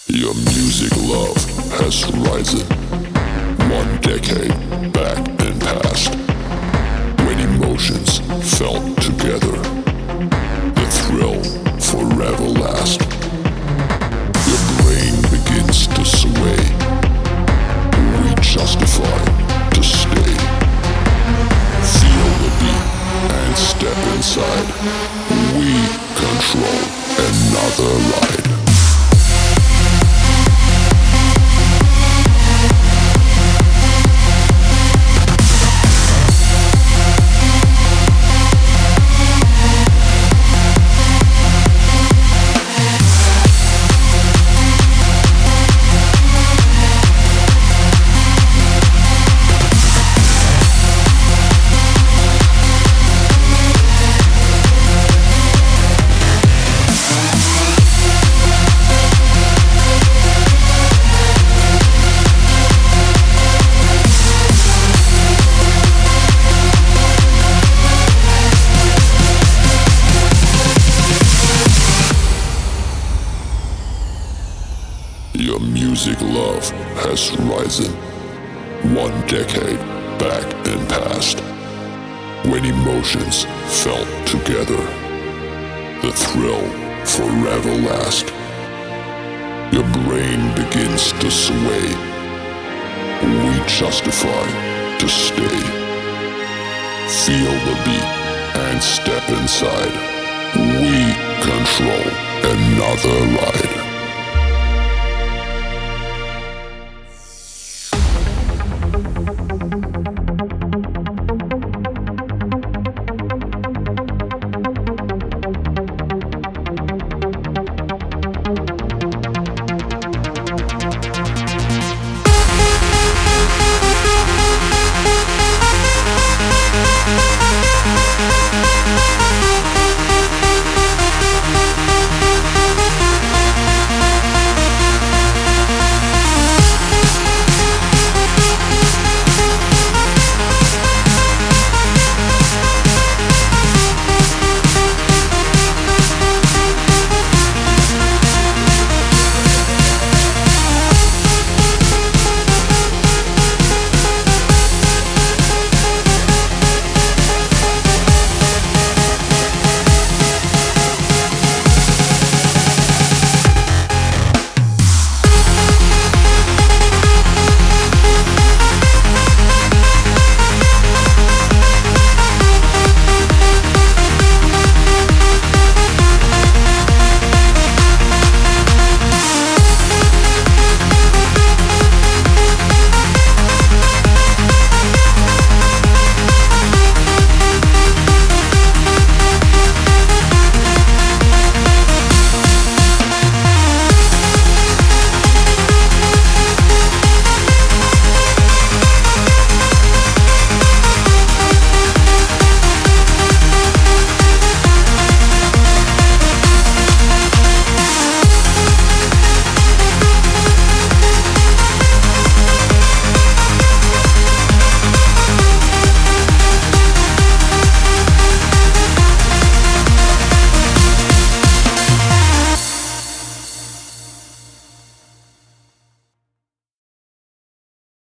Your music love has risen 1 decade back and past, when emotions felt together, the thrill forever last. Your brain begins to sway, we justify to stay. Feel the beat and step inside, we control another ride. Your music love has risen 1 decade back and past, when emotions felt together, the thrill forever last. Your brain begins to sway, we justify to stay. Feel the beat and step inside, we control another ride.